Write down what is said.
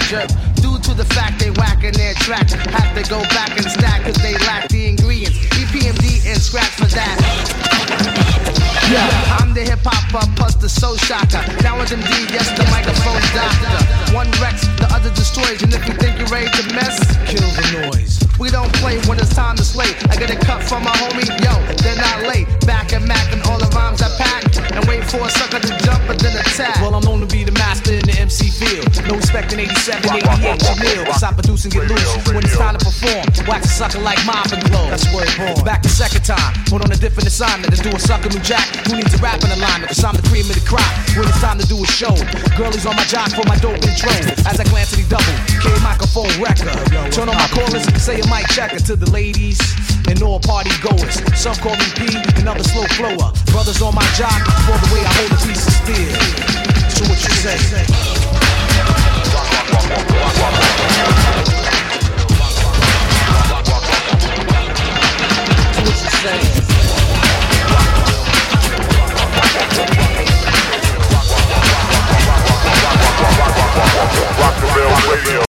jerk. Due to the fact they whacking their track, have to go back and stack cause they lack the ingredients. EPMD and scratch for that. Yeah, I'm the hip hopper plus the soul shocker. Now with MD, yes, the microphone doctor. One wrecks, the other destroys, and if you think you're ready to mess, kill the noise. We don't play when it's time to slay. I get a cut from my homie, yo, they're not late. Back and Mac and all the rhymes I pack, and wait for a sucker to jump and then attack. Well, I'm known to be the master in the MC field. No respect in 87, 88, Jamil. Cause I produce and get loose when it's time to perform. Wax a sucker like Mop and Glow. That's word born. Back the second time, put on a different assignment to do a sucker new jack. Who needs a rapping alignment? Cause I'm the cream of the crop when it's time to do a show. Girlies on my jock for my dope intro. As I glance at the double, K microphone record. Turn on my chorus, say a mic checker to the ladies and all party goers. Some call me P, another slow flower. Brothers on my jock for the way I hold a piece of steel. So what you say? So what you say?